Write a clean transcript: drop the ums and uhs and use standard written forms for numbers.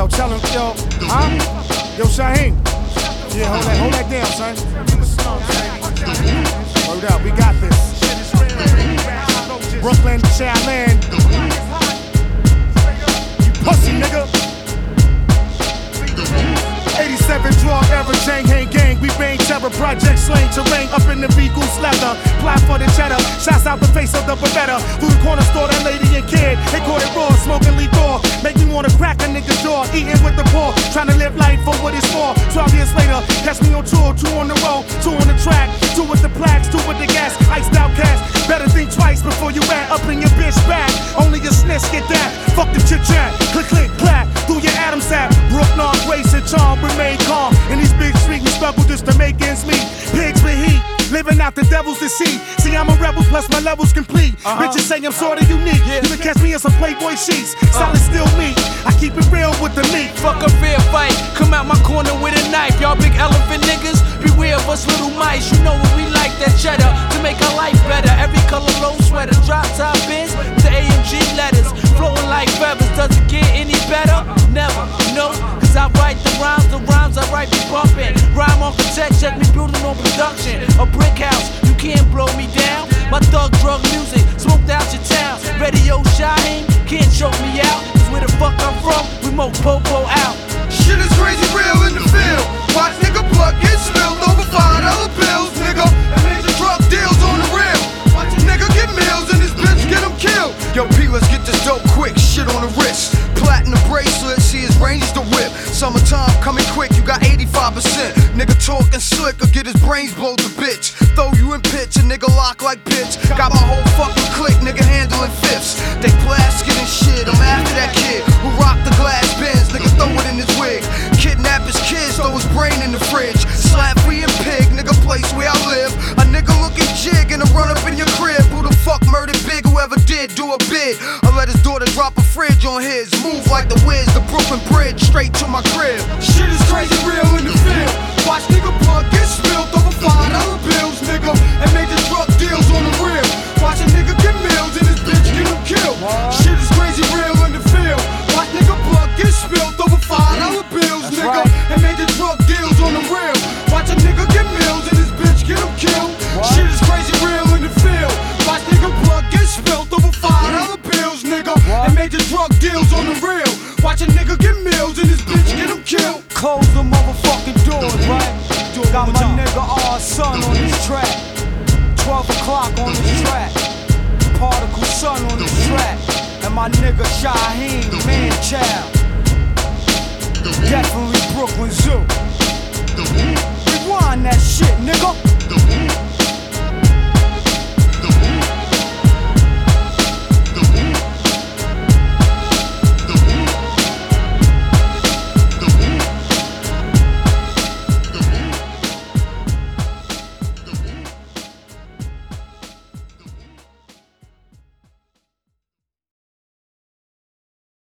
Yo, tell him, yo, huh? Yo, Shaheen. Yeah, hold that down, son. Word up, we got this. Brooklyn, Shaolin. You pussy, nigga. 87 draw era, Jang Hang Gang. We bang terror, project slang terrain up in the V-Goose leather. Fly for the cheddar, shots out the face of the Beretta. Through the corner store, that lady and kid, they caught it raw, smoking lethal. Make me wanna crack a nigga's jaw, eating with the paw. Trying to live life for what it's for. 12 years later, catch me on tour, 2 on the road, 2 on the track, 2 with the plaques, 2 with the gas, iced out cash. Better think twice before you rat up in your bitch back. Only a snitch get that. Fuck the chit chat, click click clap. Through your Adam's app, Brooklyn, grace and charm, remain calm. In these big streets, we struggle just to make ends meet. Pigs with heat, living out the devil's deceit. See, I'm a rebel, plus my level's complete. Bitches say I'm sorta unique. You can catch me in some Playboy sheets. Solid still me. I keep it real with the meat. Fuck a fair fight. Come out my corner with a knife. Y'all big elephant niggas, beware of us little mice. You know what we like, that cheddar, to make our life better. Every color low sweater, drop top biz with the AMG letters, flowing like feathers. Does it get any better? Never, no. Cause I write the rhymes I write be bumping. Rhyme off the text, check me building on production. A brick house, you can't blow me down. My thug drug music, smoked out your town. Radio Shaheen, can't choke me out. Cause where the fuck I'm from, we mow popo out. Shit is crazy real in the field. Watch nigga blood get spilled over $5 bills, nigga. And major drug deals on the real. Watch a nigga get meals and this bitch get him killed. Yo, P, let's get this dope quick. Shit on the wrist. Platinum bracelet, see his range the whip. Summertime coming quick, you got 85%. Nigga talking slick or get his brains blowed to bitch. Throw you in pitch, a nigga lock like pitch. Got my whole fucking clique, nigga handling fifths. They plastic and shit, I'm after that kid who rock the glass bins, nigga throw it in his wig. Kidnap his kids, throw his brain in the fridge. Slap free and pig, nigga place where I live. A nigga looking jig and a run up in your crib. Who the fuck murdered Big? Whoever did, do a bid. I let his daughter drop a fridge on his. Move like the Wiz, the Brooklyn Bridge, straight to my crib. Shit is crazy real in the field. Watch nigga blood get spilled over $5 bills, nigga. And major drug deals on the real. Watch a nigga get meals and this bitch get him killed. Shit is crazy real in the field. Watch nigga blood get spilled over $5 bills, nigga. And major drug deals on the real. Watch a nigga get meals and this bitch get him killed. Shit is crazy real in the field. Watch nigga blood get spilled over $5 bills, nigga. And major drug deals on the real. Watch a nigga get meals and this bitch get him killed. Close the motherfucking doors, right? Got my nigga R-Son on this track. 12 o'clock on this track. Particle Son on this track. And my nigga Shaheen, man child. Definitely Brooklyn Zoo.